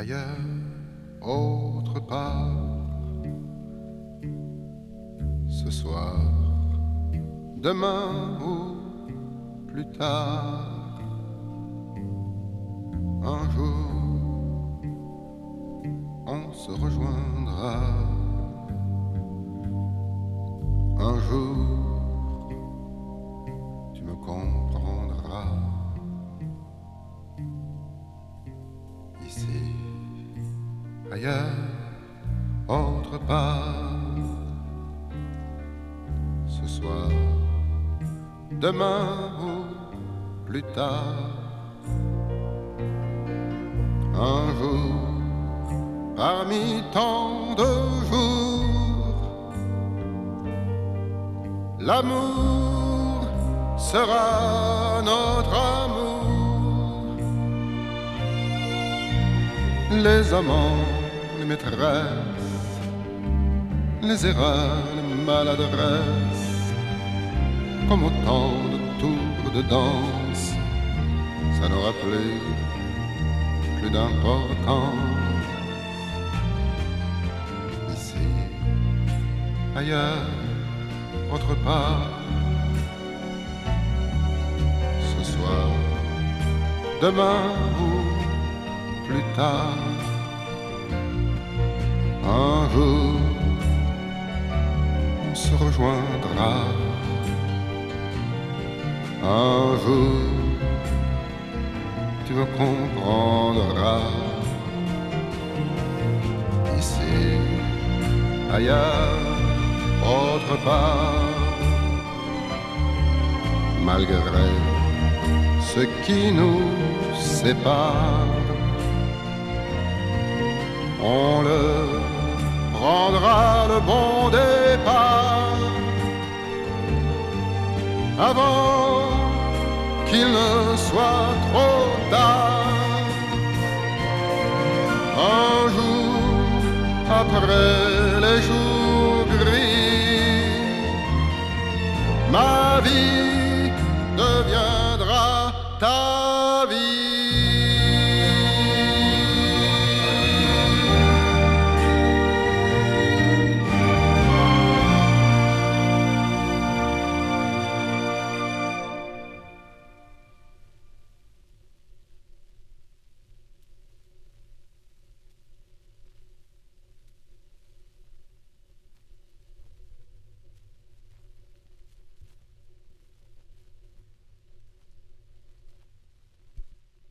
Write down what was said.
ailleurs, autre part, ce soir, demain ou plus tard, un jour, on se rejoindra. Un jour, tu me comprendras. Ici, ailleurs, autre part, ce soir, demain ou plus tard, un jour, parmi tant de jours, l'amour sera notre amour. Les amants, les maîtresses, les erreurs, les maladresses, comme autant de tours de danse, ça n'aura plus d'importance. Ici, ailleurs, autre part, ce soir, demain ou plus tard, un jour, on se rejoindra. Un jour, tu me comprendras. Ici, ailleurs, autre part, malgré ce qui nous sépare, on le prendra le bon départ avant qu'il ne soit trop tard. Un jour après les jours gris, ma vie deviendra ta vie.